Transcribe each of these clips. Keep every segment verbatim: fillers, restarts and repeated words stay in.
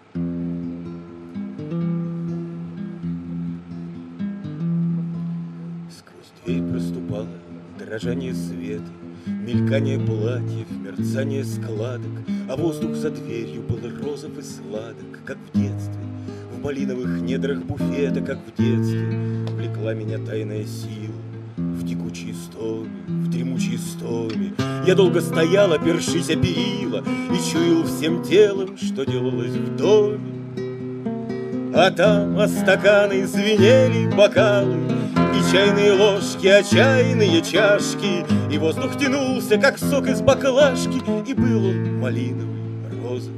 Сквозь дверь проступало дрожание света, мелькание платьев, мерцание складок, а воздух за дверью был розов и сладок, как в детстве, в малиновых недрах буфета, как в детстве влекла меня тайная сила в текучей стоме, в дремучей стоме. Я долго стоял, опершись о перила, и чуял всем телом, что делалось в доме. А там о стаканы звенели бокалы, и чайные ложки, а чайные чашки, и воздух тянулся, как сок из баклажки, и был он малиновый, розовый,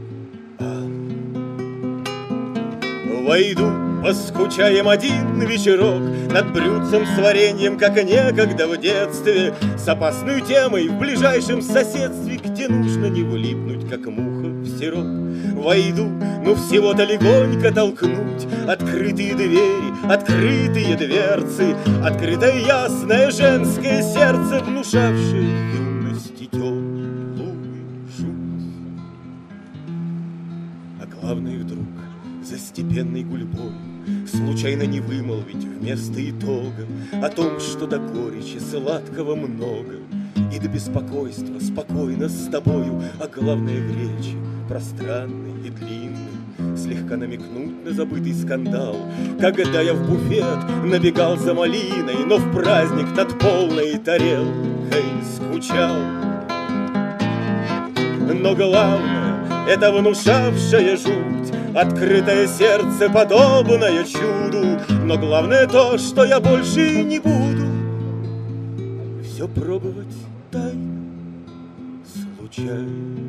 алый. Войду, поскучаем один вечерок над блюдцем с вареньем, как некогда в детстве, с опасной темой в ближайшем соседстве, где нужно не влипнуть, как муха в сироп. Войду, ну всего-то легонько толкнуть открытые двери, открытые дверцы, открытое ясное женское сердце, внушавшее юности темный лунный жуть. А главное вдруг за степенной гульбой случайно не вымолвить вместо итога о том, что до горечи сладкого много, и до беспокойства спокойно с тобою, а главное в речи пространной и длинной слегка намекнуть на забытый скандал, когда я в буфет набегал за малиной, но в праздник над полной тарелкой скучал. Но главное — это внушавшая жуть, открытое сердце, подобное чуду. Но главное то, что я больше не буду все пробовать тайно, случайно.